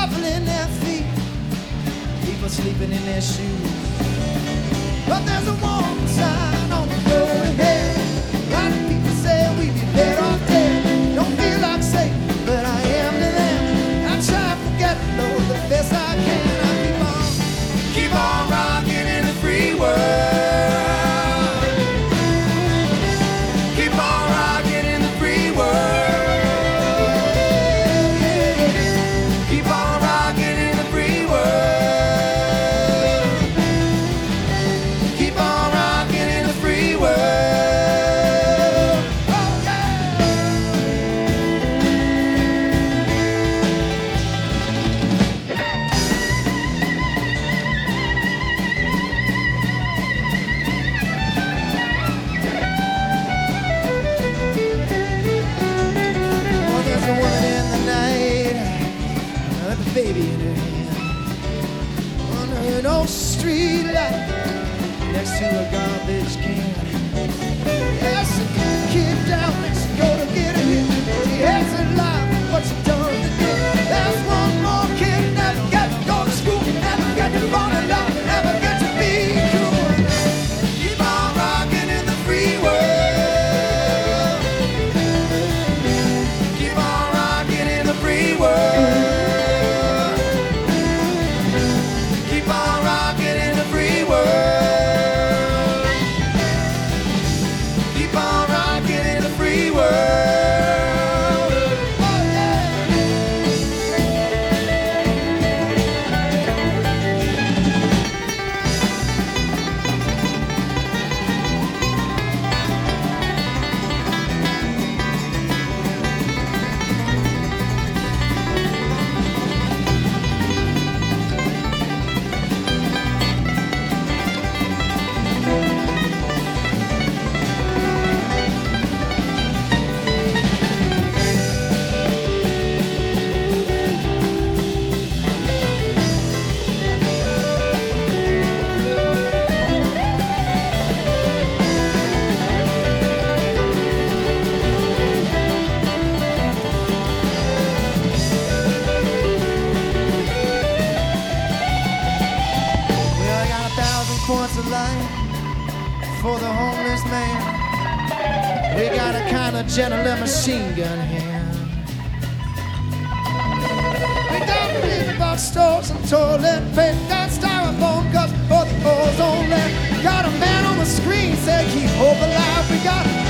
shuffling their feet, people sleeping in their shoes. But there's a warning sign on the road ahead. A lot of people say we'd be better off dead. Don't feel like saying, but I am to them. I try to forget, know the best I can. I keep on rocking in the free world. Keep on rocking in the free world. Keep on rocking in the free world. Keep on rocking in the free world. Oh yeah. Oh, there's a woman in the night with a baby in her hand, under an old street light next to a garbage can. Yes, she put the kid down and she go to get it. She has it live, what she done today. There's one more kid never get to go to school, never get to run alone, never get to be cool. Keep on rocking in the free world. Keep on rocking in the free world. Keep on rocking in the free world. Keep on rocking in the free world. Oh yeah. Well, I got 1,000 quarts of light for the homeless man. We got a kind of gentleman machine gun hand. We don't believe about stores and toilet paper. Got styrofoam cups for the ozone layer. Got a man on the screen say keep hope alive. We got